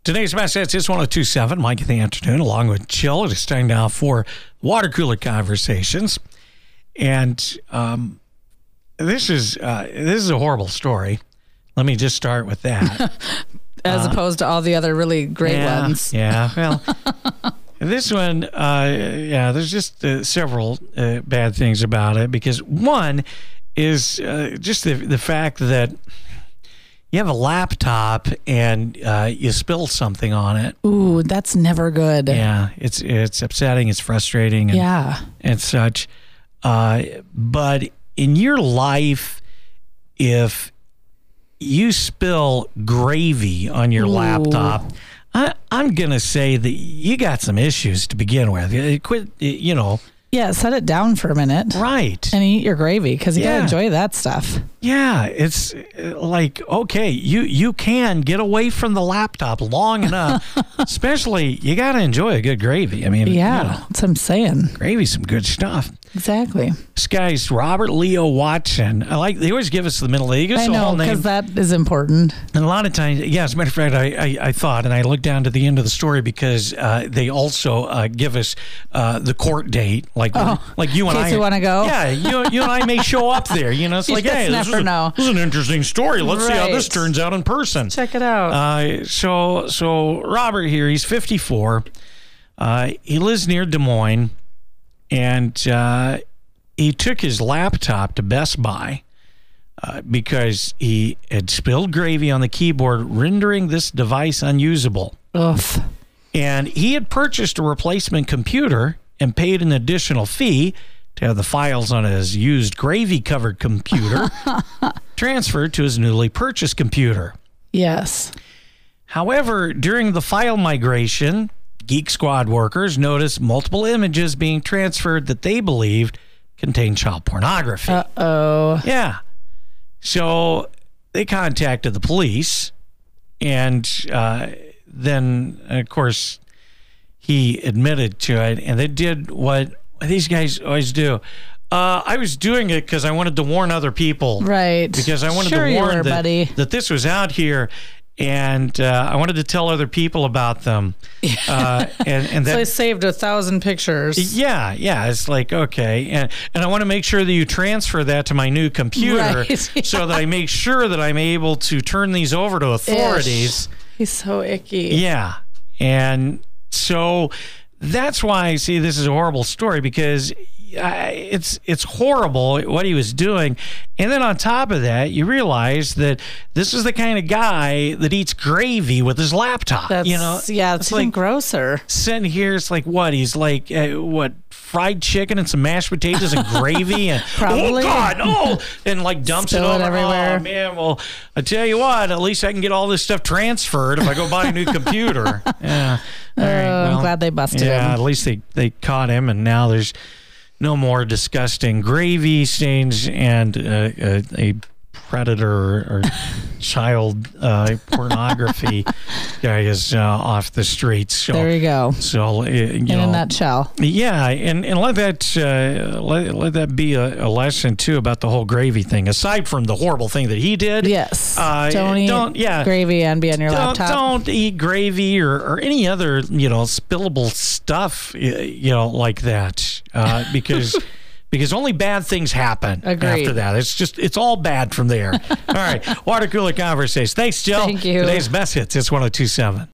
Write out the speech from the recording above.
Today's message is 1027, Mike in the afternoon, along with Jill. It is time now for water cooler conversations. And this is a horrible story. Let me just start with that. As opposed to all the other really great ones. Yeah, well, this one, there's just several bad things about it. Because one is just the fact that you have a laptop and you spill something on it. Ooh, that's never good. Yeah, it's upsetting. It's frustrating. And such. But in your life, if you spill gravy on your laptop, I'm going to say that you got some issues to begin with. Quit, Yeah, set it down for a minute. Right. And eat your gravy because you got to enjoy that stuff. Yeah, it's like, okay, you can get away from the laptop long enough. Especially, you got to enjoy a good gravy. I mean, that's what I'm saying. Gravy's some good stuff. Exactly. This guy's Robert Leo Watson. They always give us the middle name. I know, because that is important. And a lot of times, as a matter of fact, I thought, and I looked down to the end of the story because they also give us the court date, like you and I. In case you want to go? Yeah, you and I may show up there. It's like, hey, this is an interesting story. Let's see how this turns out in person. Check it out. So Robert here, he's 54. He lives near Des Moines. And he took his laptop to Best Buy because he had spilled gravy on the keyboard, rendering this device unusable. Ugh. And he had purchased a replacement computer and paid an additional fee to have the files on his used gravy-covered computer transferred to his newly purchased computer. Yes. However, during the file migration, Geek Squad workers noticed multiple images being transferred that they believed contained child pornography. Uh-oh. Yeah. So they contacted the police, and then, of course, he admitted to it, and they did what these guys always do. I was doing it because I wanted to warn other people. Right. Because I wanted to warn that this was out here. And I wanted to tell other people about them. And so I saved 1,000 pictures. Yeah. It's like, okay. And I want to make sure that you transfer that to my new computer so that I make sure that I'm able to turn these over to authorities. He's so icky. Yeah. And so that's why I see this is a horrible story, because it's horrible what he was doing. And then on top of that, you realize that this is the kind of guy that eats gravy with his laptop. It's like even grosser. Sitting here, it's like what? He's like, fried chicken and some mashed potatoes and gravy and probably. Oh God, and like dumps it over everywhere. Oh man, well, I tell you what, at least I can get all this stuff transferred if I go buy a new computer. Yeah. All right, I'm glad they busted him. Yeah, at least they caught him, and now there's no more disgusting gravy stains and a predator or child pornography guy is off the streets. So, there you go. So in a nutshell. Yeah, and let that be a lesson too about the whole gravy thing. Aside from the horrible thing that he did, yes, don't eat gravy and be on your laptop. Don't eat gravy or any other spillable stuff like that because only bad things happen after that. It's all bad from there. All right. Water cooler conversation. Thanks, Jill. Thank you. Today's Best Hits. It's 1027.